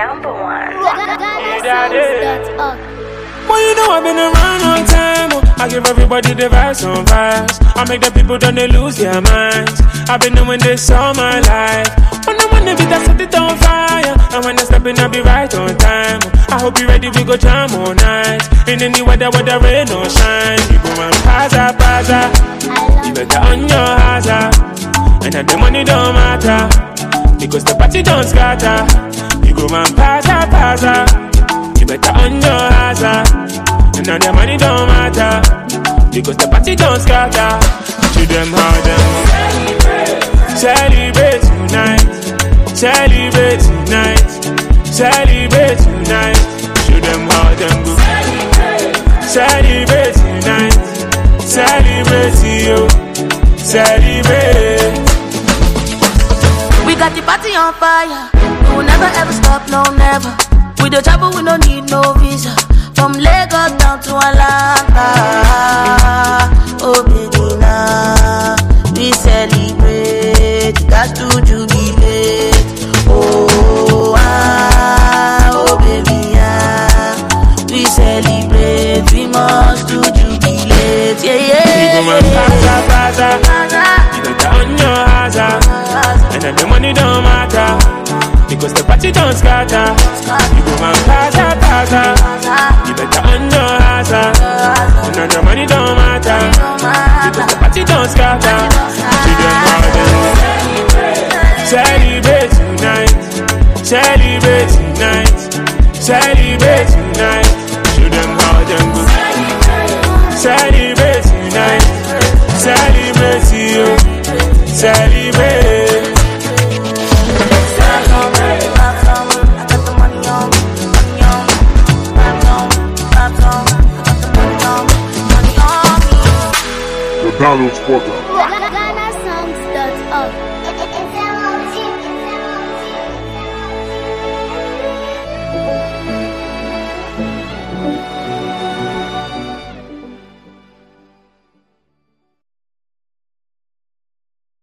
number one. Well, you know I've been around all time. I give everybody the vibes on vibes. I make the people don't they lose their minds. I've been doing this all my life. When I want to be that set it on fire. And when I step in, I'll be right on time. I hope you ready, we go jam all night. In any weather, whether rain or shine. You go and paza. You better on your hazard. And that the money don't matter, because the party don't scatter. You go and paza. You better on your hazard. And now the money don't matter, because the party don't scatter. Show them how them celebrate tonight. Celebrate tonight. Celebrate tonight. Show them how them go. Celebrate tonight. Celebrate you. Celebrate. We got the party on fire. We will never ever stop, no never. With the travel we don't need no visa. From Lagos down to Atlanta. Oh baby now we celebrate. Got to jubilate. Oh baby we celebrate. We must to jubilate. Yeah. You go and paza. You better on your hazard. And then the money don't matter, because the party don't scatter. You go and paza. You better on your hazard. And then the money don't matter, because the party don't scatter. You don't celebrate tonight. Celebrate tonight. Celebrate tonight. Show them how them go. Celebrate tonight. Celebrate you. Celebrate. The Donald Spotter.